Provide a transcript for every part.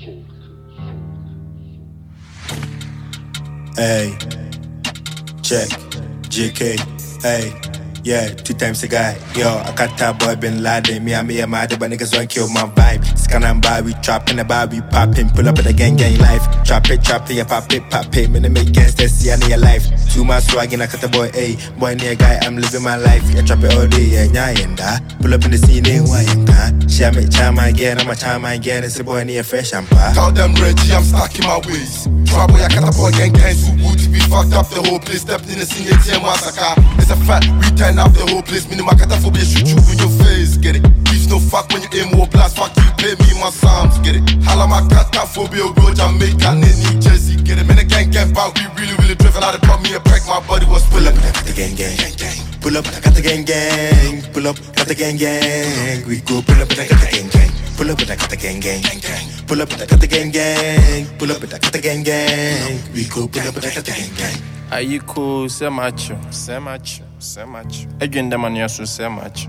Hey, check, JK, hey, yeah, 2 times a guy. Yo, I got that boy Bin Laden. Me and mad, but niggas won't kill my vibe. Scan and bar, we trapping the bar, we popping. Pull up at the gang life. Trap it, yeah, pop it. Me make gangsters see in your life. Too much swag and I cut the boy, hey. Boy, near guy, I'm living my life. Yeah, trap it all day, yeah, yeah. Pull up in the scene, why you share me, charm again, I'm a charm again. It's a boy near fresh and pa. Tell them Reggie, I'm stuck in my ways. Trouble, I got a boy gang, so good to be fucked up the whole place. Stepped in the scene, ATM massacre. It's a fact, we turn up the whole place. Minimum cataphobia, shoot you in your face, get it. Gives no fuck when you aim more blast, fuck you, pay me my psalms, get it. Hala my cataphobia, bro, Jamaica, New Jersey, get it. Man, the gang, but we really driven out of pop me a break, my body was full up. The gang. Pull up, I got the gang. Pull up, got the gang. We go pull up, I got the gang. Pull up, I got the gang. Pull up, I got the gang. Pull up, I got the gang. We go pull up, I got the gang. Are you cool? Say macho. Again, the man you say macho.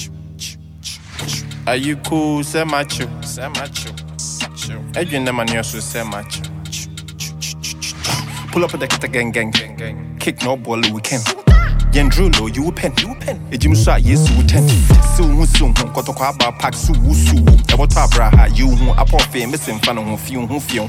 Are you cool? Say macho. Again, the man you say macho. Pull up, I got the gang. Kick no ball weekend. Yendrulo, you pen. A Jim Shot, yes, you tent. Soon, got a car pack, su. A water braha, you who are poor famous and fun who feel.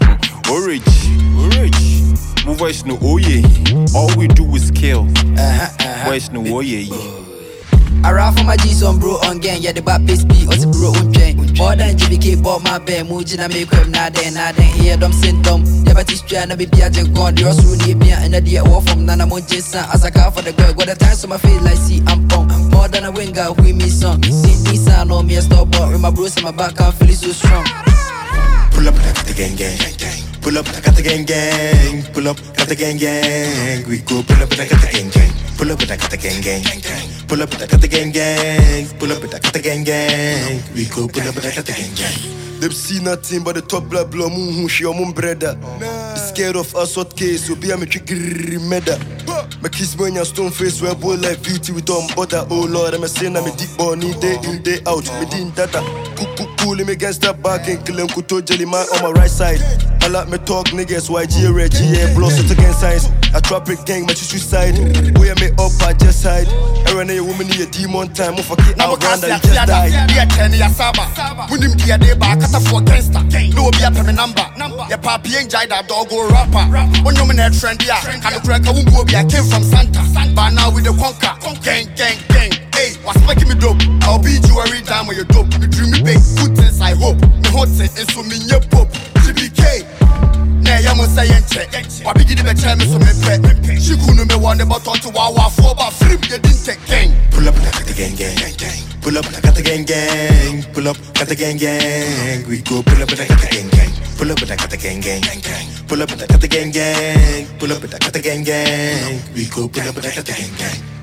Orange. Voice no oh yeah. All we do is kill. Voice no oh yeah. I rap for my G's on bro on gang, yeah the bad pace be on the bro on chain. More than GBK bought my band, Mujina make him nada here them symptom. Yeah but it's trying to be piaget gone, the also need me and the dear war from Nana Monjesa as I car for the girl. Got the time so my face like see I'm punk. More than a winger, we me song. See this I know me a stop but with my bros in my back I'm feeling so strong. Pull up, I got the gang. Pull up, I got the gang. Pull up, got the gang. We go pull up, I got the gang. Pull up, I got the gang. Pull up, I got the gang. Pull up, I got the gang. We go pull up, I got the gang. They see nothing but the top blood moon who she on brother. Scared of us hot case, so be a matric meda. My kiss when your stone face where boy like beauty with on butter. Oh Lord, I'm a sin, I'm a deep bunny day in, day out. Me din data. Cool him against that back and kill him kuto jelly man on my right side. I like me talk niggas, YG, Reggie, blows it against science. I trap it gang, but you suicide. Boy, I me up, I just hide. Every night, woman, need a demon time. Move a kid, I'm around, I just die. Yeah, Kenny, a Saba. When him get a day back, cut for gangster. No, be a payment number. Your papi ain't jai that dog or rapper. When you're in that trend, yeah, and the crack, I came from Santa. But now with the conquer, gang. Hey, what's making me dope? I'll beat you every time when you're dope. You dream me big, good things I hope. Me hot say, and so me your pop. GBK. Nah, ya must say, I begin to tell me so me pet. She couldn't be one about to wow for about free. You didn't take gang. Pull up, I got the gang. Pull up, I got the gang. Pull up, got the gang. We go pull up, I got the gang. Pull up, I got the gang. Pull up, I got the gang. Pull up, I got the gang. We go pull up, I got the gang.